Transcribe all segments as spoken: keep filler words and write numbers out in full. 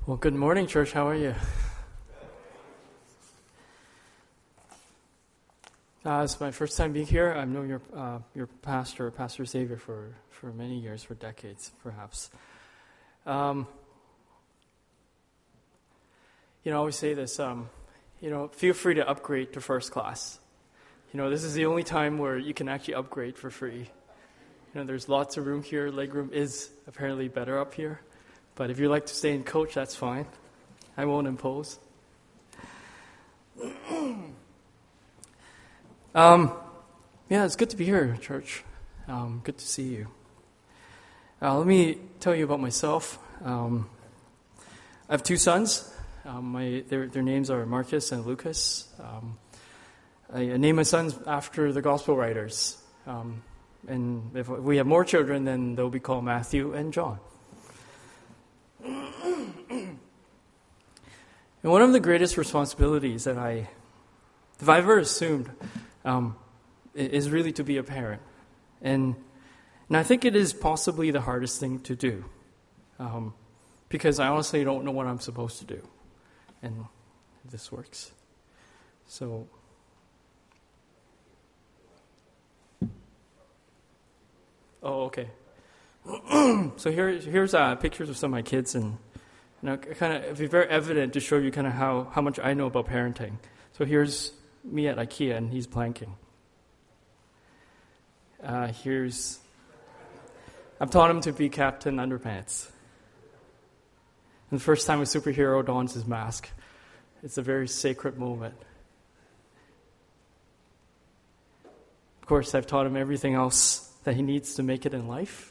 Well, good morning, church. How are you? Uh, it's my first time being here. I've known your uh, your pastor, Pastor Xavier, for, for many years, for decades, perhaps. Um, you know, I always say this. Um, you know, feel free to upgrade to first class. You know, this is the only time where you can actually upgrade for free. You know, there's lots of room here. Legroom is apparently better up here. But if you'd like to stay in coach, that's fine. I won't impose. um, yeah, it's good to be here, church. Um, good to see you. Uh, let me tell you about myself. Um, I have two sons. Um, my their their names are Marcus and Lucas. Um, I, I named my sons after the gospel writers. Um, and if we have more children, then they'll be called Matthew and John. And one of the greatest responsibilities that I, if I ever assumed, um, is really to be a parent. And and I think it is possibly the hardest thing to do. Um, because I honestly don't know what I'm supposed to do. And if this works. So, oh, okay. So here, here's uh, pictures of some of my kids, and you know, kind of it'd be very evident to show you kind of how, how much I know about parenting. So here's me at IKEA, and he's planking. Uh, here's I've taught him to be Captain Underpants. And the first time a superhero dons his mask, it's a very sacred moment. Of course, I've taught him everything else that he needs to make it in life.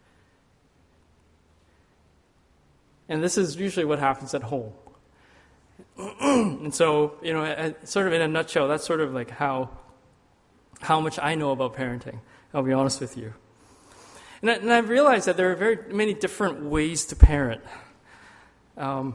And this is usually what happens at home. And so, you know, sort of in a nutshell, that's sort of like how how much I know about parenting. I'll be honest with you. And, I, and I've realized that there are very many different ways to parent. Um,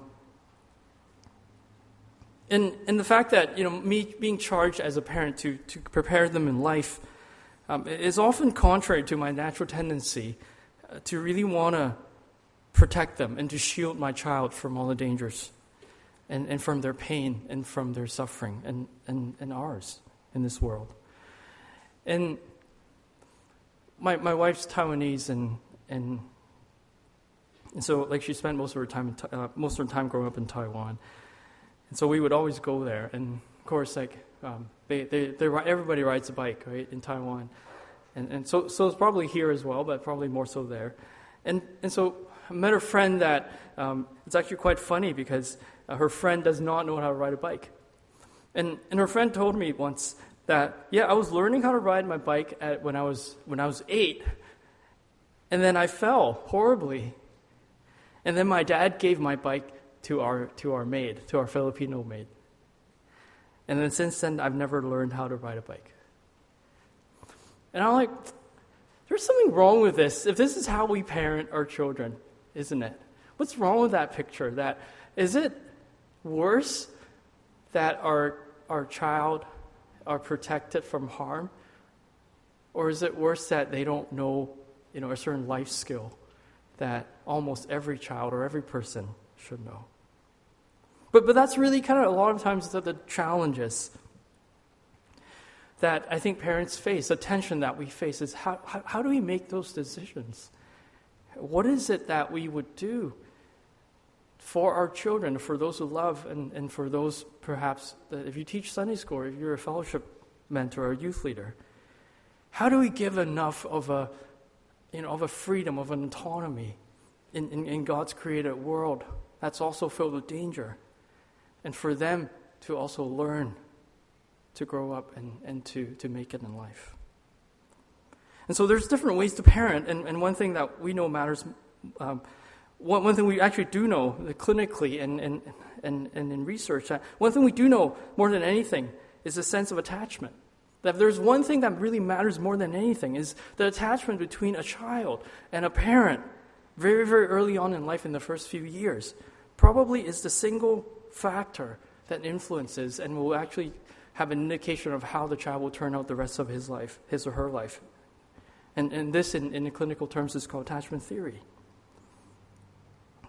and, and the fact that, you know, me being charged as a parent to, to prepare them in life um, is often contrary to my natural tendency uh, to really want to protect them and to shield my child from all the dangers and, and from their pain and from their suffering and, and, and ours in this world. And my my wife's Taiwanese, and and and so like she spent most of her time in, uh, most of her time growing up in Taiwan, and so we would always go there. And of course, like um, they they they everybody rides a bike, right, in Taiwan, and and so so it's probably here as well, but probably more so there. And and so I met a friend that um, it's actually quite funny because uh, her friend does not know how to ride a bike. And and her friend told me once that, yeah, I was learning how to ride my bike at, when I was when I was eight, and then I fell horribly. And then my dad gave my bike to our to our maid, to our Filipino maid. And then since then, I've never learned how to ride a bike. And I'm like, there's something wrong with this. If this is how we parent our children, isn't it? What's wrong with that picture? That is it worse that our our child are protected from harm, or is it worse that they don't know, you know, a certain life skill that almost every child or every person should know? But but that's really kind of a lot of times the, the challenges that I think parents face, the tension that we face is how, how how do we make those decisions? What is it that we would do for our children, for those who love, and, and for those perhaps that if you teach Sunday school, or if you're a fellowship mentor or a youth leader, how do we give enough of a, you know, of a freedom, of an autonomy in, in, in God's created world that's also filled with danger, and for them to also learn to grow up and, and to, to make it in life? And so there's different ways to parent, and, and one thing that we know matters, um, one, one thing we actually do know clinically and, and, and, and in research, uh, one thing we do know more than anything is a sense of attachment. That if there's one thing that really matters more than anything is the attachment between a child and a parent very, very early on in life in the first few years probably is the single factor that influences and will actually have an indication of how the child will turn out the rest of his life, his or her life. And, and this, in, in clinical terms, is called attachment theory.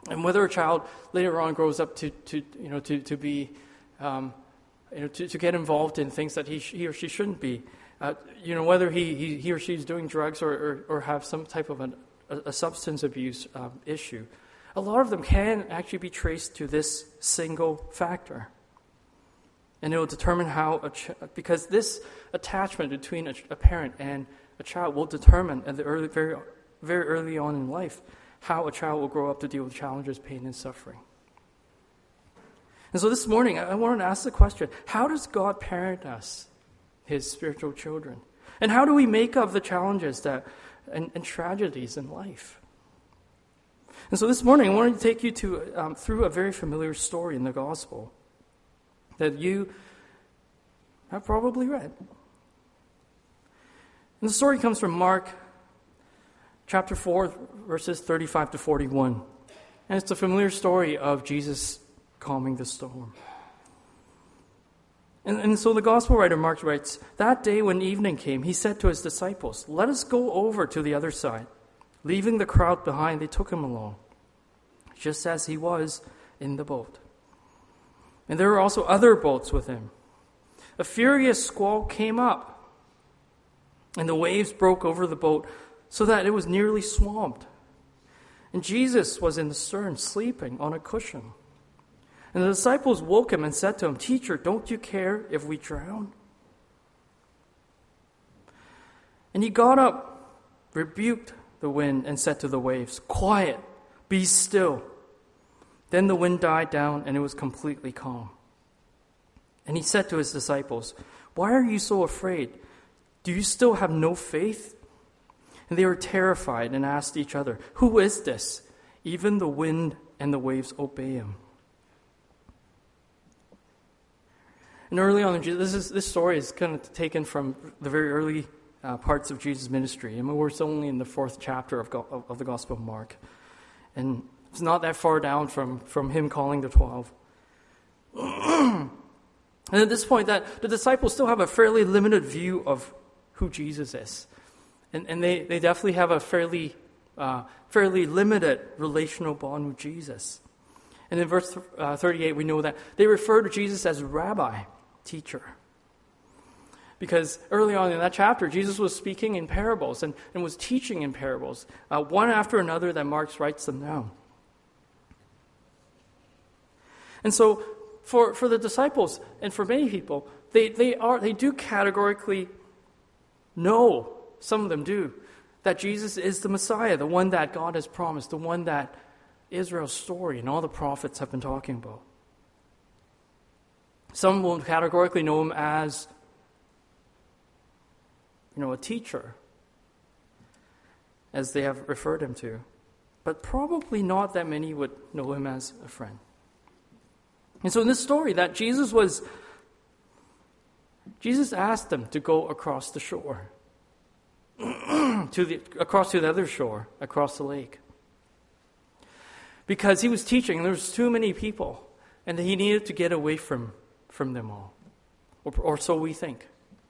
And whether a child later on grows up to, to you know, to, to be, um, you know, to, to get involved in things that he, he or she shouldn't be, uh, you know, whether he, he, he or she is doing drugs or, or, or have some type of an, a, a substance abuse um, issue, a lot of them can actually be traced to this single factor. And it will determine how, a ch- because this attachment between a, a parent and a child will determine at the early, very, very early on in life how a child will grow up to deal with challenges, pain, and suffering. And so this morning, I wanted to ask the question, how does God parent us, his spiritual children? And how do we make of the challenges that and, and tragedies in life? And so this morning, I wanted to take you to um, through a very familiar story in the gospel that you have probably read. And the story comes from Mark chapter four, verses thirty-five to forty-one. And it's a familiar story of Jesus calming the storm. And, and so the gospel writer Mark writes, "That day when evening came, he said to his disciples, 'Let us go over to the other side.' Leaving the crowd behind, they took him along, just as he was in the boat. And there were also other boats with him. A furious squall came up, and the waves broke over the boat, so that it was nearly swamped. And Jesus was in the stern, sleeping on a cushion. And the disciples woke him and said to him, 'Teacher, don't you care if we drown?' And he got up, rebuked the wind, and said to the waves, 'Quiet, be still.' Then the wind died down, and it was completely calm. And he said to his disciples, 'Why are you so afraid? Do you still have no faith?' And they were terrified and asked each other, 'Who is this? Even the wind and the waves obey him.'" And early on, this is this story is kind of taken from the very early uh, parts of Jesus' ministry. I mean, we're only in the fourth chapter of, of, of the Gospel of Mark. And it's not that far down from, from him calling the twelve. And at this point, that the disciples still have a fairly limited view of who Jesus is. And, and they, they definitely have a fairly uh, fairly limited relational bond with Jesus. And in verse uh, thirty-eight, we know that they refer to Jesus as rabbi, teacher. Because early on in that chapter, Jesus was speaking in parables and, and was teaching in parables, uh, one after another that Mark writes them down. And so for, for the disciples and for many people, they, they are they do categorically know, some of them do, that Jesus is the Messiah, the one that God has promised, the one that Israel's story and all the prophets have been talking about. Some will categorically know him as, you know, a teacher, as they have referred him to. But probably not that many would know him as a friend. And so in this story, that Jesus was, Jesus asked them to go across the shore, to the across to the other shore, across the lake. Because he was teaching, and there was too many people, and he needed to get away from, from them all. Or, or so we think.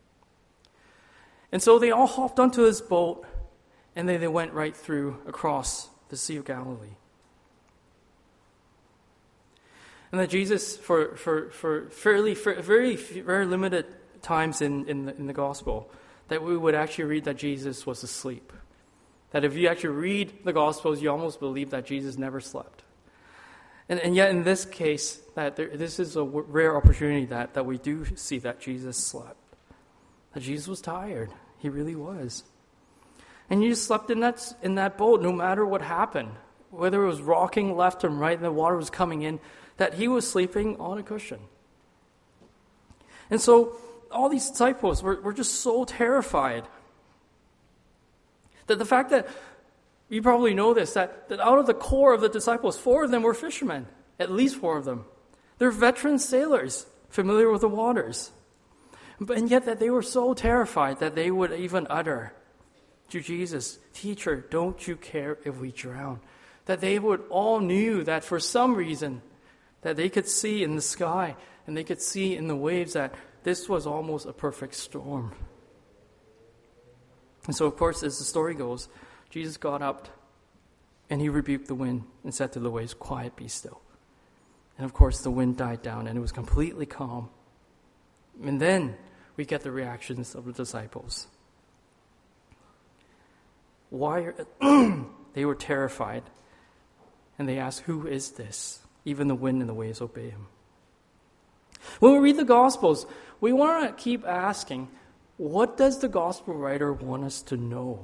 And so they all hopped onto this boat, and they, they went right through across the Sea of Galilee. And that Jesus, for, for, for fairly for very very limited times in, in, the, in the gospel, that we would actually read that Jesus was asleep. That if you actually read the Gospels, you almost believe that Jesus never slept. And, and yet in this case, that there, this is a w- rare opportunity that, that we do see that Jesus slept. That Jesus was tired. He really was. And he just slept in that, in that boat no matter what happened. Whether it was rocking left and right and the water was coming in, that he was sleeping on a cushion. And so all these disciples were, were just so terrified. That the fact that, you probably know this, that, that out of the core of the disciples, four of them were fishermen. At least four of them. They're veteran sailors, familiar with the waters. But, and yet that they were so terrified that they would even utter to Jesus, "Teacher, don't you care if we drown?" That they would all knew that for some reason, that they could see in the sky, and they could see in the waves that this was almost a perfect storm. And so, of course, as the story goes, Jesus got up, And he rebuked the wind and said to the waves, "Quiet, be still." And of course, the wind died down and it was completely calm. And then we get the reactions of the disciples. Why are they were terrified. And they asked, "Who is this? Even the wind and the waves obey him." When we read the Gospels, we want to keep asking, what does the Gospel writer want us to know?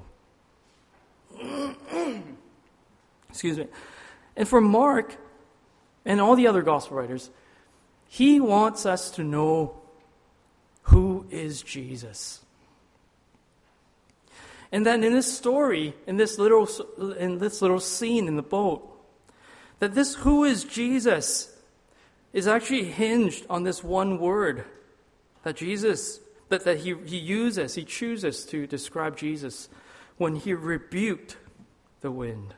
Excuse me. And for Mark and all the other Gospel writers, he wants us to know who is Jesus. And then in this story, in this little in this little scene in the boat, that this "who is Jesus" is actually hinged on this one word that Jesus, that, that he, he uses, he chooses to describe Jesus when he rebuked the wind.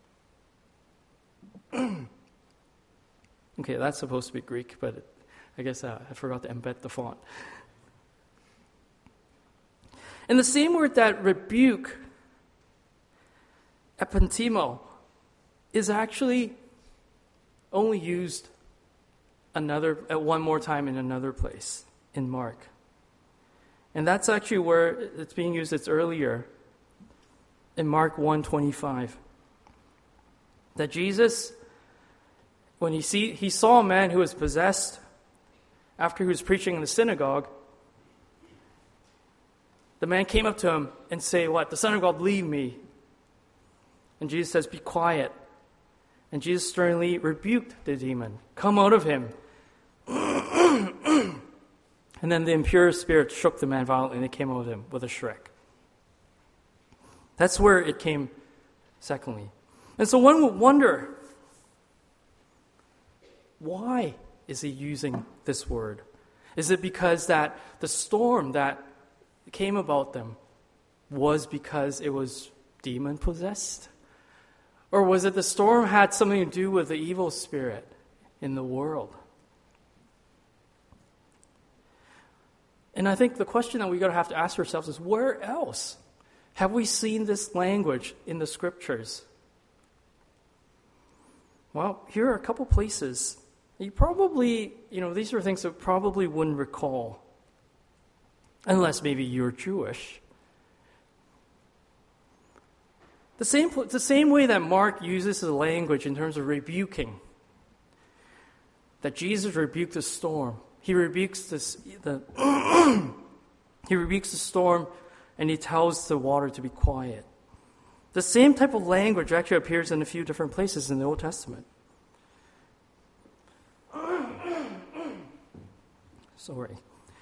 Okay, that's supposed to be Greek, but I guess uh, I forgot to embed the font. And the same word that rebuke, epantimo, is actually only used another at one more time in another place in Mark. And that's actually where it's being used. It's earlier in Mark one twenty-five. That Jesus, when he see he saw a man who was possessed after he was preaching in the synagogue, the man came up to him and say, "What? The Son of God, leave me." And Jesus says, "Be quiet." And Jesus sternly rebuked the demon. "Come out of him." And then the impure spirit shook the man violently and it came out of him with a shriek. That's where it came secondly. And so one would wonder, why is he using this word? Is it because that the storm that came about them was because it was demon-possessed? Or was it the storm had something to do with the evil spirit in the world? And I think the question that we're going to have to ask ourselves is, where else have we seen this language in the Scriptures? Well, here are a couple places. You probably, you know, these are things that probably wouldn't recall, unless maybe you're Jewish. The same, the same way that Mark uses the language in terms of rebuking, that Jesus rebuked the storm. He rebukes this, the he rebukes the storm, and he tells the water to be quiet. The same type of language actually appears in a few different places in the Old Testament. Sorry.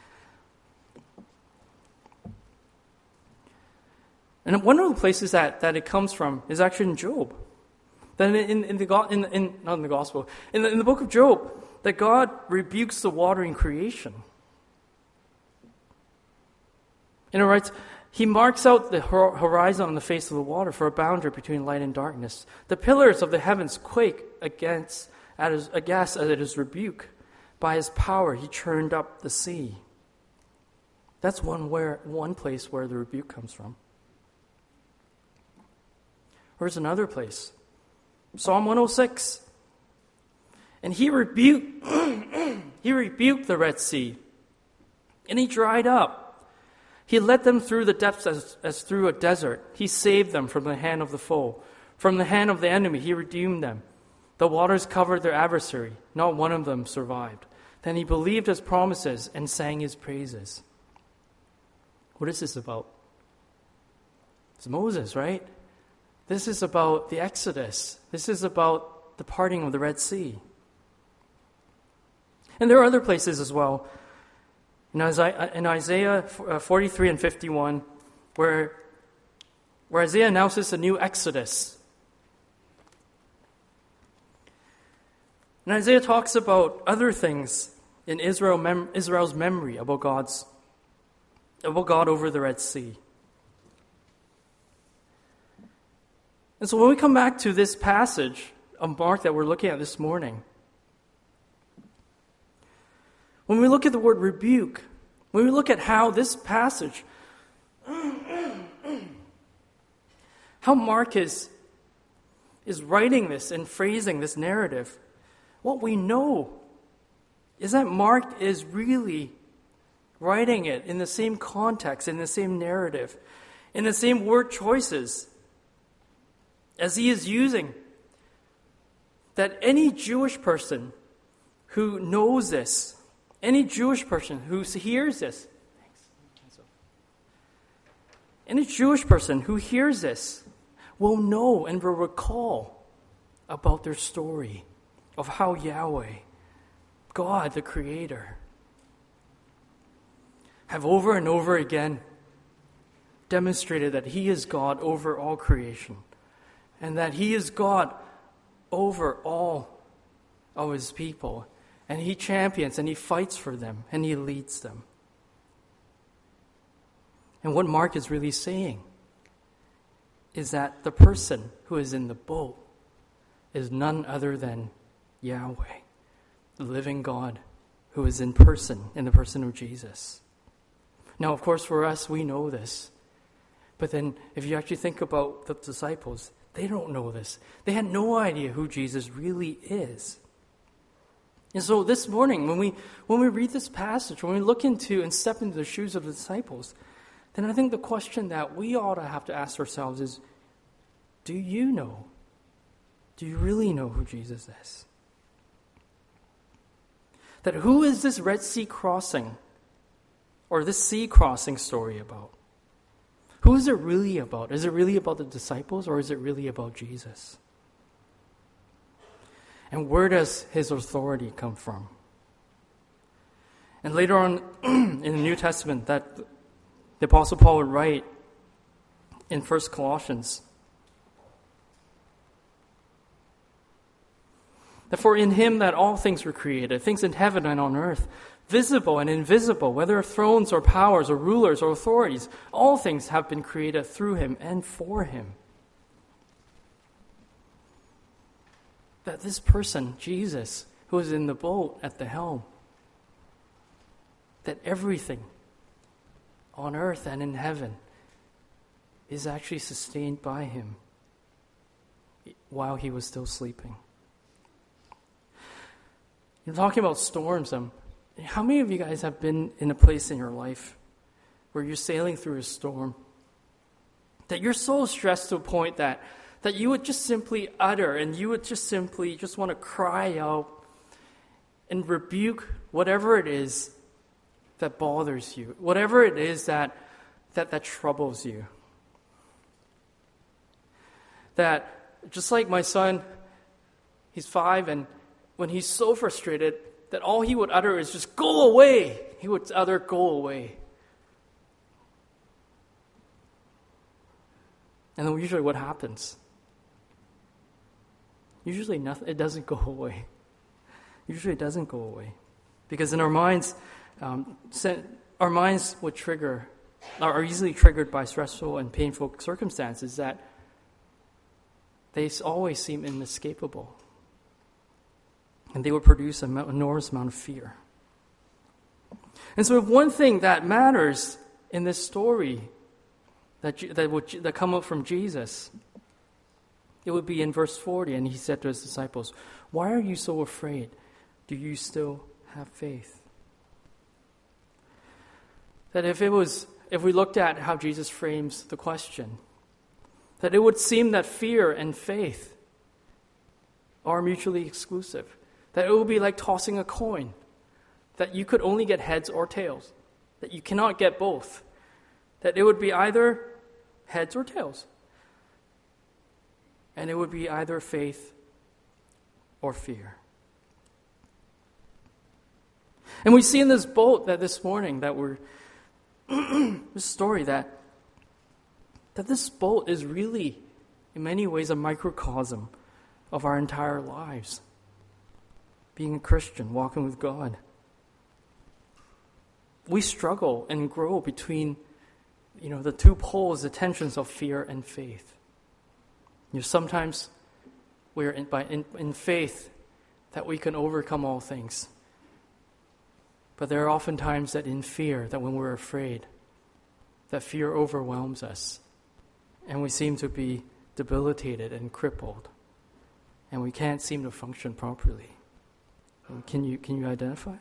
And one of the places that, that it comes from is actually in Job. Then in, in the in, in not in the Gospel, in the, in the book of Job, that God rebukes the water in creation. And it writes, he marks out the horizon on the face of the water for a boundary between light and darkness. The pillars of the heavens quake against, at his, aghast at his rebuke. By his power, he churned up the sea. That's one where one place where the rebuke comes from. Where's another place? Psalm one oh six. And he rebuked, he rebuked the Red Sea, and he dried up. He led them through the depths as, as through a desert. He saved them from the hand of the foe. From the hand of the enemy, he redeemed them. The waters covered their adversary. Not one of them survived. Then he believed his promises and sang his praises. What is this about? It's Moses, right? This is about the Exodus. This is about the parting of the Red Sea. And there are other places as well. In Isaiah, in Isaiah forty-three and fifty-one, where, where Isaiah announces a new Exodus. And Isaiah talks about other things in Israel, mem- Israel's memory about God's, about God over the Red Sea. And so when we come back to this passage of Mark that we're looking at this morning, when we look at the word rebuke, when we look at how this passage, how Mark is is writing this and phrasing this narrative, what we know is that Mark is really writing it in the same context, in the same narrative, in the same word choices as he is using. That any Jewish person who knows this, any Jewish person who hears this, any Jewish person who hears this will know and will recall about their story of how Yahweh, God the Creator, have over and over again demonstrated that He is God over all creation, and that He is God over all of His people, and He champions and He fights for them and He leads them. And what Mark is really saying is that the person who is in the boat is none other than Yahweh, the living God who is in person, in the person of Jesus. Now, of course, for us, we know this. But then, if you actually think about the disciples, they don't know this. They had no idea who Jesus really is. And so this morning, when we when we read this passage, when we look into and step into the shoes of the disciples, then I think the question that we ought to have to ask ourselves is, do you know? Do you really know who Jesus is? That who is this Red Sea crossing, or this sea crossing story about? Who is it really about? Is it really about the disciples, or is it really about Jesus? And where does his authority come from? And later on in the New Testament, that the Apostle Paul would write in First Colossians that for in him that all things were created, things in heaven and on earth, visible and invisible, whether thrones or powers or rulers or authorities, all things have been created through him and for him. That this person, Jesus, who is in the boat at the helm, that everything on earth and in heaven is actually sustained by him while he was still sleeping. You're talking about storms. Um, how many of you guys have been in a place in your life where you're sailing through a storm, that you're so stressed to a point that, that you would just simply utter and you would just simply just want to cry out and rebuke whatever it is that bothers you, whatever it is that that, that troubles you? That just like my son, he's five, and when he's so frustrated that all he would utter is just go away. He would utter go away. And then usually what happens? Usually nothing, it doesn't go away. Usually it doesn't go away. Because in our minds, um, our minds would trigger, are easily triggered by stressful and painful circumstances that they always seem inescapable. And they would produce an enormous amount of fear. And so if one thing that matters in this story that that would that come up from Jesus, it would be in verse forty, and he said to his disciples, "Why are you so afraid? Do you still have faith?" That if it was, if we looked at how Jesus frames the question, that it would seem that fear and faith are mutually exclusive. That it would be like tossing a coin, that you could only get heads or tails, that you cannot get both, that it would be either heads or tails, and it would be either faith or fear. And we see in this boat that this morning that we're, this story that, that this boat is really, in many ways, a microcosm of our entire lives. Being a Christian, walking with God. We struggle and grow between, you know, the two poles, the tensions of fear and faith. You know, sometimes we're in, by, in, in faith that we can overcome all things. But there are often times that in fear, that when we're afraid, that fear overwhelms us. And we seem to be debilitated and crippled and we can't seem to function properly. Can you can you identify?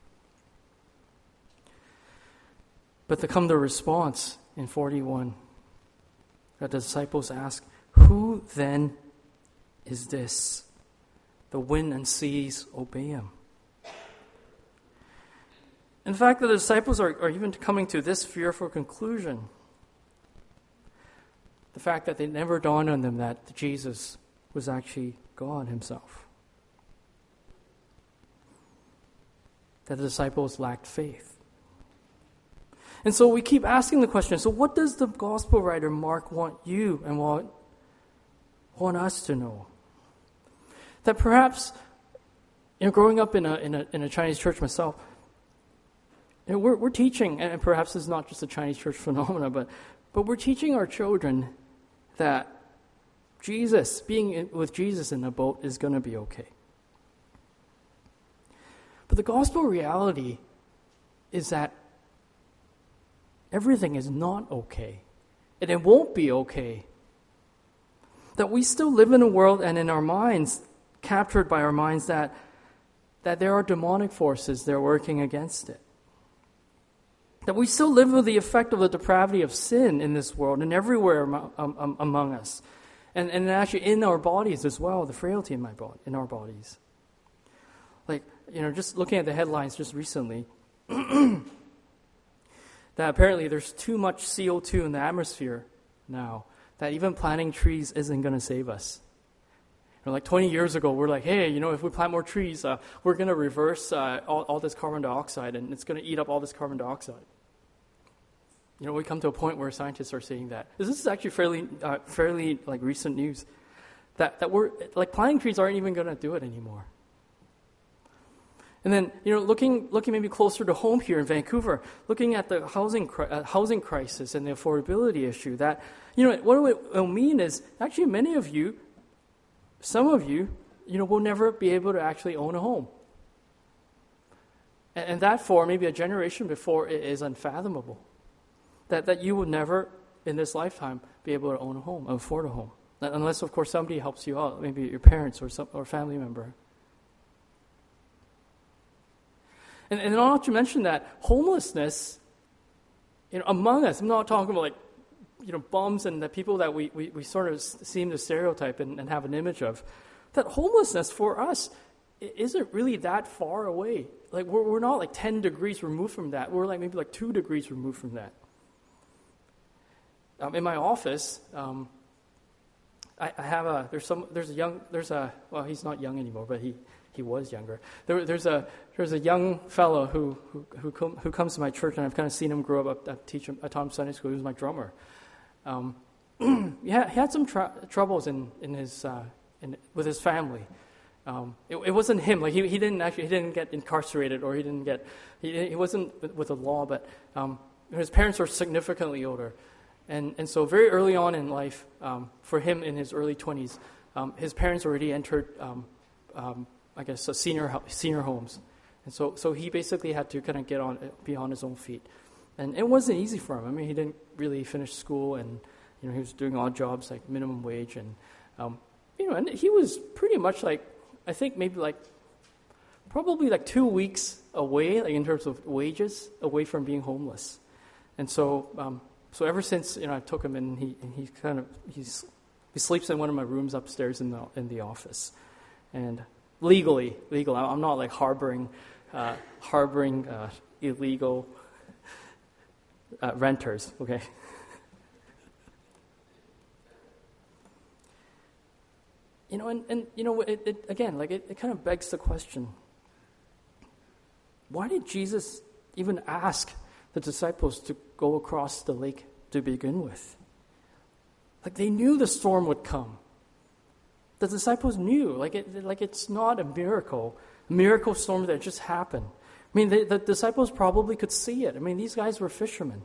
But there come the response in forty-one that the disciples ask, "Who then is this? The wind and seas obey him." In fact, the disciples are, are even coming to this fearful conclusion. The fact that it never dawned on them that Jesus was actually God himself. That the disciples lacked faith. And so we keep asking the question, so what does the gospel writer Mark want you and want, want us to know? That perhaps, you know, growing up in a in a, in a Chinese church myself, you know, we're we're teaching, and perhaps it's not just a Chinese church phenomena, but but we're teaching our children that Jesus, being in, with Jesus in the boat, is going to be okay. But the gospel reality is that everything is not okay, and it won't be okay. That we still live in a world and in our minds, captured by our minds, that that there are demonic forces that are working against it. That we still live with the effect of the depravity of sin in this world and everywhere among, um, among us. And, and actually in our bodies as well, the frailty in my body, in our bodies. Like, you know, just looking at the headlines just recently, that apparently there's too much C O two in the atmosphere now, that even planting trees isn't going to save us. You know, like twenty years ago, we're like, hey, you know, if we plant more trees, uh, we're going to reverse uh, all, all this carbon dioxide, and it's going to eat up all this carbon dioxide. You know, we come to a point where scientists are saying that. This is actually fairly, uh, fairly like recent news. That that we're like planting trees aren't even going to do it anymore. And then, you know, looking looking maybe closer to home here in Vancouver, looking at the housing uh, housing crisis and the affordability issue. That, you know, what it will mean is actually many of you, some of you, you know, will never be able to actually own a home. And, and that for maybe a generation before it is unfathomable. That that you will never, in this lifetime, be able to own a home, afford a home. Unless, of course, somebody helps you out, maybe your parents or some or family member. And, and not to mention that homelessness, you know, among us, I'm not talking about like, you know, bums and the people that we, we, we sort of seem to stereotype and, and have an image of, that homelessness for us isn't really that far away. Like, we're, we're not like ten degrees removed from that. We're like maybe like two degrees removed from that. Um, in my office, um, I, I have a, there's some, there's a young, there's a, well, he's not young anymore, but he, he was younger. There, there's a, there's a young fellow who, who, who, com, who comes to my church, and I've kind of seen him grow up. I teach him, I taught him Sunday school. He was my drummer. Um, he, had, he had some tr- troubles in, in his, uh, in, with his family. Um, it, it wasn't him. Like, he, he didn't actually, he didn't get incarcerated, or he didn't get, he, he wasn't with, with the law, but, um, his parents were significantly older. And and so very early on in life, um, for him in his early twenties, um, his parents already entered, um, um, I guess, uh, senior senior homes, and so so he basically had to kind of get on, be on his own feet, and it wasn't easy for him. I mean, he didn't really finish school, and you know he was doing odd jobs like minimum wage, and um, you know, and he was pretty much like, I think maybe like probably like two weeks away, like in terms of wages, away from being homeless, and so. Um, So ever since, you know, I took him in, he he kind of he's he sleeps in one of my rooms upstairs in the in the office, and legally legal. I'm not like harboring uh, harboring uh, illegal uh, renters. Okay. You know, and, and you know, it, it again, like it, it kind of begs the question: why did Jesus even ask the disciples to go across the lake to begin with? Like, they knew the storm would come. The disciples knew, like it, like it's not a miracle, a miracle storm that just happened. I mean, they, the disciples probably could see it. I mean, these guys were fishermen.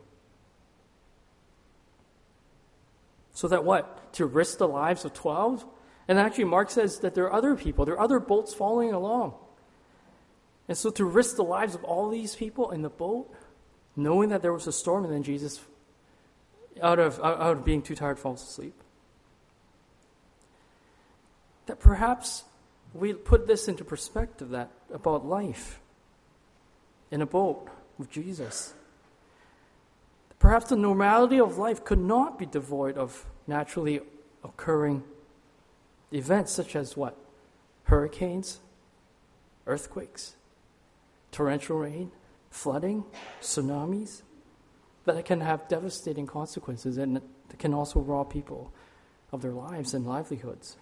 So that what? To risk the lives of twelve? And actually, Mark says that there are other people, there are other boats following along. And so to risk the lives of all these people in the boat, knowing that there was a storm, and then Jesus, out of out of being too tired, falls asleep. that perhaps we put this into perspective that about life in a boat with Jesus. Perhaps the normality of life could not be devoid of naturally occurring events such as what? Hurricanes, earthquakes, torrential rain, flooding, tsunamis, that can have devastating consequences and that can also rob people of their lives and livelihoods.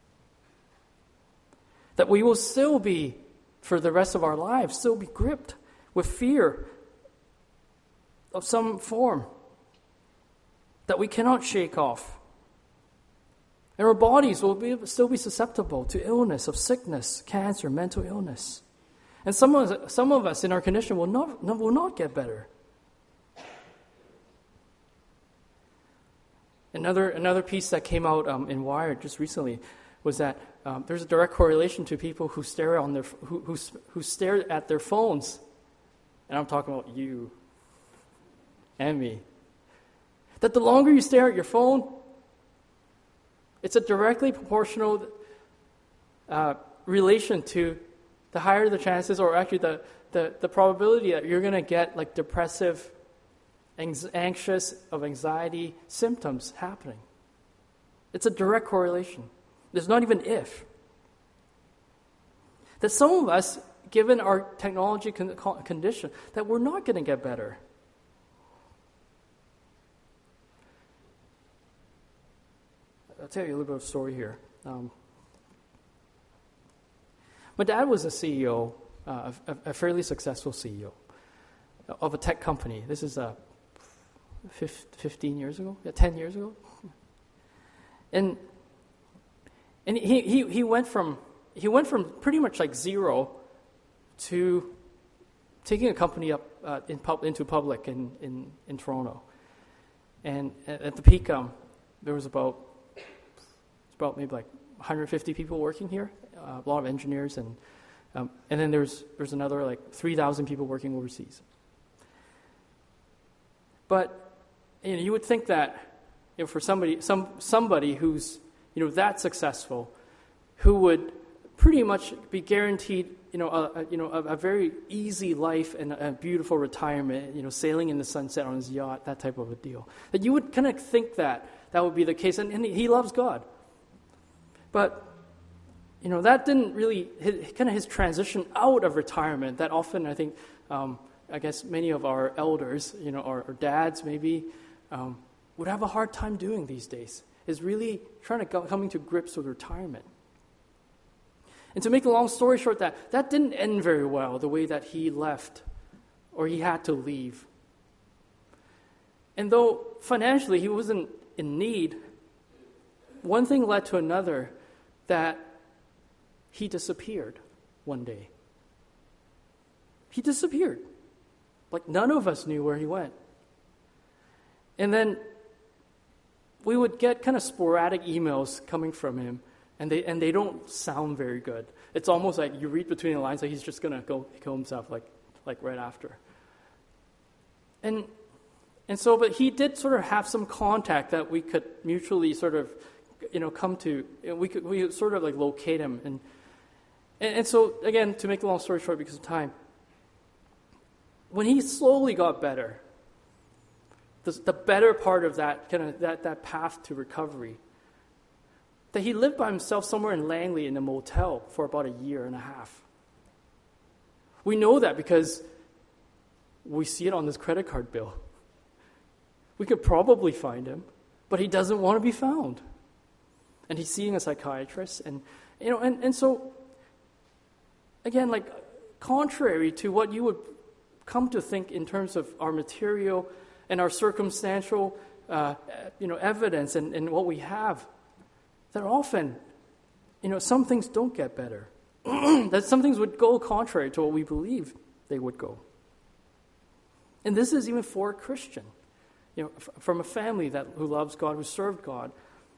That we will still be, for the rest of our lives, still be gripped with fear of some form that we cannot shake off. And our bodies will be, still be susceptible to illness, of sickness, cancer, mental illness. And some of us, some of us in our condition will not, will not get better. Another, another piece that came out um, in Wired just recently was that um, there's a direct correlation to people who stare on their who, who who stare at their phones, and I'm talking about you and me. That the longer you stare at your phone, it's a directly proportional uh, relation to the higher the chances, or actually the the, the probability that you're going to get like depressive, anxious, of anxiety symptoms happening. It's a direct correlation. There's not even if. That some of us, given our technology con- condition, that we're not going to get better. I'll tell you a little bit of a story here. Um, my dad was a C E O, uh, a, a fairly successful C E O of a tech company. This is a fifteen years ago, yeah, ten years ago. And and he, he, he went from he went from pretty much like zero to taking a company up uh, in pub, into public in, in, in Toronto. And at, at the peak, um, there was about it's about maybe like one hundred fifty people working here, uh, a lot of engineers, and um, and then there's there's another like three thousand people working overseas. But you know, you would think that, you know, for somebody, some somebody who's, you know, that successful, who would pretty much be guaranteed, you know, a, a you know a, a very easy life and a, a beautiful retirement, you know, sailing in the sunset on his yacht, that type of a deal. That you would kind of think that that would be the case, and, and he loves God. But you know, that didn't really his, kind of his transition out of retirement. That often, I think, um, I guess many of our elders, you know, our, our dads maybe. Um, would have a hard time doing these days, is really trying to go, coming to grips with retirement. And to make the long story short, that, that didn't end very well, the way that he left, or he had to leave. And though financially he wasn't in need, one thing led to another, that he disappeared one day. He disappeared. Like none of us knew where he went. And then we would get kind of sporadic emails coming from him, and they and they don't sound very good. It's almost like you read between the lines that he's just going to go kill himself like like right after. And and so, but he did sort of have some contact that we could mutually sort of, you know, come to. We could we could sort of like locate him, and and, and so again, to make the long story short, because of time, when he slowly got better. The, the better part of that kind of that, that path to recovery, that he lived by himself somewhere in Langley in a motel for about a year and a half. We know that because we see it on his credit card bill. We could probably find him, but he doesn't want to be found. And he's seeing a psychiatrist, and you know, and, and so again, like contrary to what you would come to think in terms of our material and our circumstantial, uh, you know, evidence and, and what we have, that often, you know, some things don't get better. That some things would go contrary to what we believe they would go. And this is even for a Christian, you know, f- from a family that who loves God, who served God.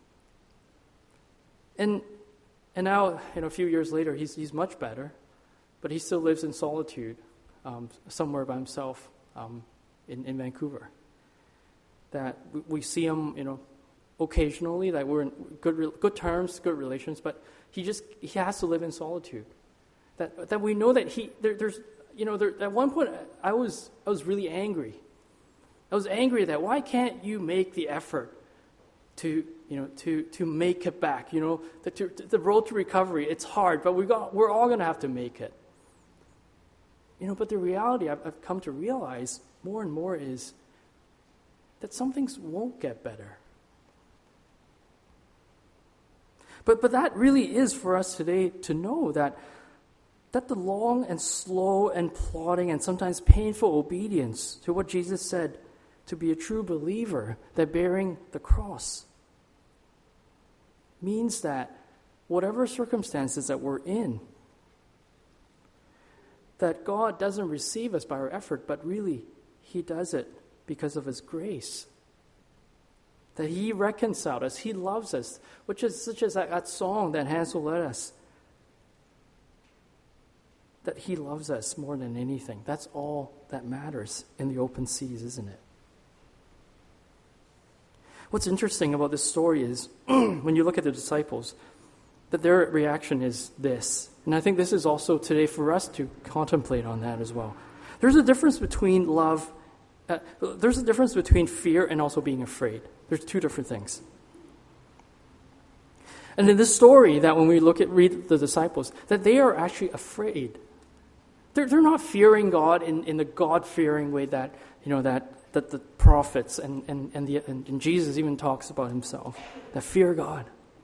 And and now, you know, a few years later, he's he's much better, but he still lives in solitude, um, somewhere by himself, um, in in Vancouver. That we see him, you know, occasionally, that we're in good good terms, good relations, but he just he has to live in solitude. That that we know that he there, there's you know there, at one point I was I was really angry. I was angry that why can't you make the effort to you know to to make it back? You know the to, the road to recovery, it's hard, but we got we're all going to have to make it. You know, but the reality I've, I've come to realize more and more is that some things won't get better. But but that really is for us today to know that that the long and slow and plodding and sometimes painful obedience to what Jesus said to be a true believer, that bearing the cross, means that whatever circumstances that we're in, that God doesn't receive us by our effort, but really He does it because of His grace. That He reconciled us, He loves us, which is such as that, that song that Hansel led us. That He loves us more than anything. That's all that matters in the open seas, isn't it? What's interesting about this story is, when you look at the disciples, that their reaction is this. And I think this is also today for us to contemplate on that as well. There's a difference between love, uh, there's a difference between fear and also being afraid. There's two different things. And in this story, that when we look at read the disciples, that they are actually afraid. They're, they're not fearing God in, in the God-fearing way that, you know, that that the prophets and, and, and, the, and, and Jesus even talks about Himself, that fear God.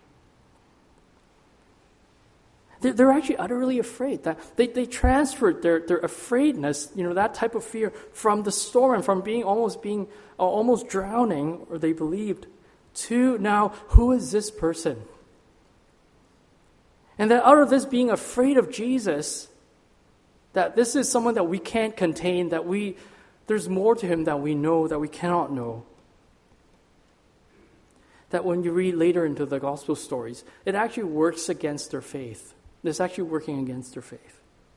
They're, they're actually utterly afraid. That they, they transferred their, their afraidness, you know, that type of fear from the storm and from being almost being uh, almost drowning, or they believed, to now, who is this person? And that out of this being afraid of Jesus, that this is someone that we can't contain, that we there's more to Him that we know, that we cannot know. That when you read later into the gospel stories, it actually works against their faith. It's actually working against their faith.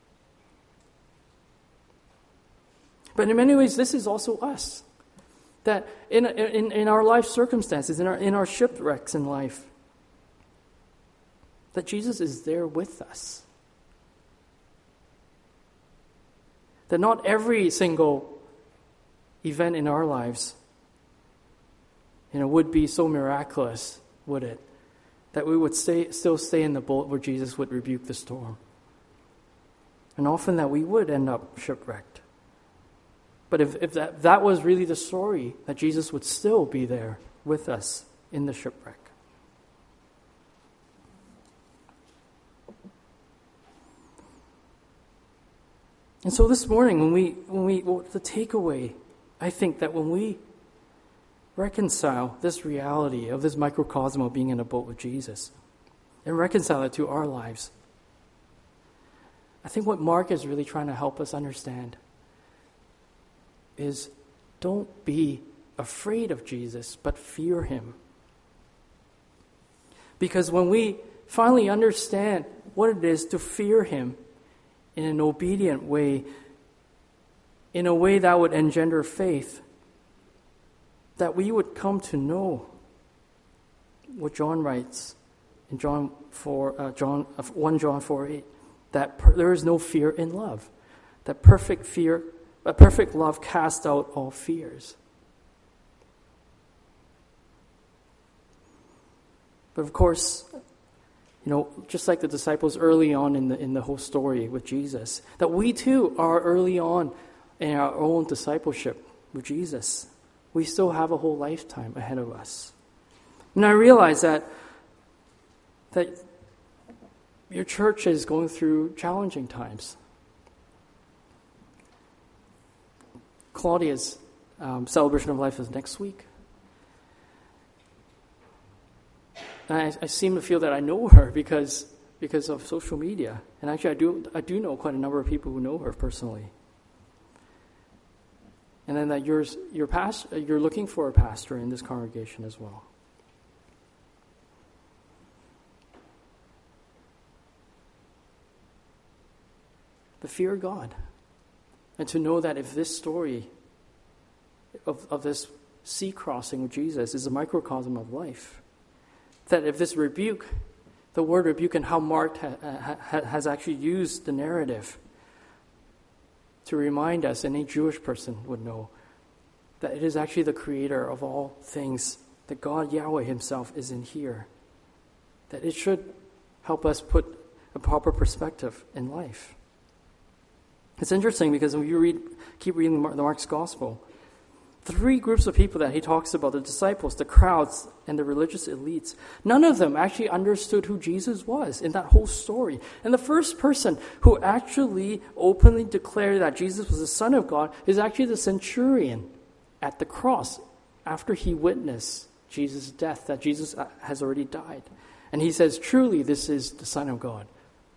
But in many ways, this is also us. That in in, in our life circumstances, in our in our shipwrecks in life, that Jesus is there with us. That not every single event in our lives, you know, would be so miraculous, would it? That we would stay, still stay in the boat where Jesus would rebuke the storm. And often that we would end up shipwrecked. But if, if that, that was really the story, that Jesus would still be there with us in the shipwreck. And so this morning, when we, when we, well, the takeaway, I think that when we reconcile this reality of this microcosm of being in a boat with Jesus and reconcile it to our lives, I think what Mark is really trying to help us understand is don't be afraid of Jesus, but fear Him. Because when we finally understand what it is to fear Him in an obedient way, in a way that would engender faith, that we would come to know what John writes in John four, uh, John uh, First John four eight, that per- there is no fear in love, that perfect fear, a perfect love casts out all fears. But of course, you know, just like the disciples early on in the in the whole story with Jesus, that we too are early on in our own discipleship with Jesus. We still have a whole lifetime ahead of us. And I realize that that your church is going through challenging times. Claudia's um, celebration of life is next week. And I, I seem to feel that I know her because because of social media. And actually, I do I do know quite a number of people who know her personally. And then that you're, you're, past, you're looking for a pastor in this congregation as well. But fear God. And to know that if this story of, of this sea crossing with Jesus is a microcosm of life, that if this rebuke the word rebuke and how Mark ha- ha- has actually used the narrative to remind us, any Jewish person would know, that it is actually the creator of all things, that God, Yahweh himself, is in here. That it should help us put a proper perspective in life. It's interesting because when you read, keep reading Mark's gospel, three groups of people that he talks about, the disciples, the crowds, and the religious elites, none of them actually understood who Jesus was in that whole story. And the first person who actually openly declared that Jesus was the Son of God is actually the centurion at the cross after he witnessed Jesus' death, that Jesus has already died. And he says, truly, this is the Son of God.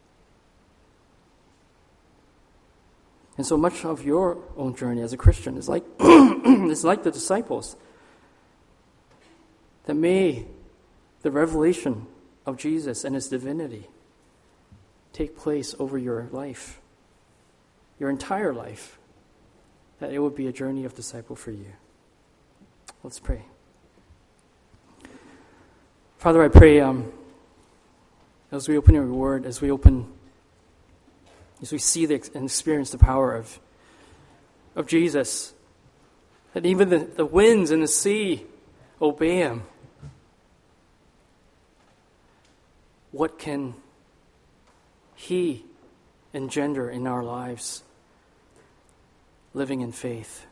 And so much of your own journey as a Christian is like, is like the disciples. That may the revelation of Jesus and his divinity take place over your life, your entire life, that it would be a journey of disciple for you. Let's pray. Father, I pray um, as we open your word, as we open As we see the, and experience the power of, of Jesus, that even the, the winds and the sea obey him. What can he engender in our lives living in faith?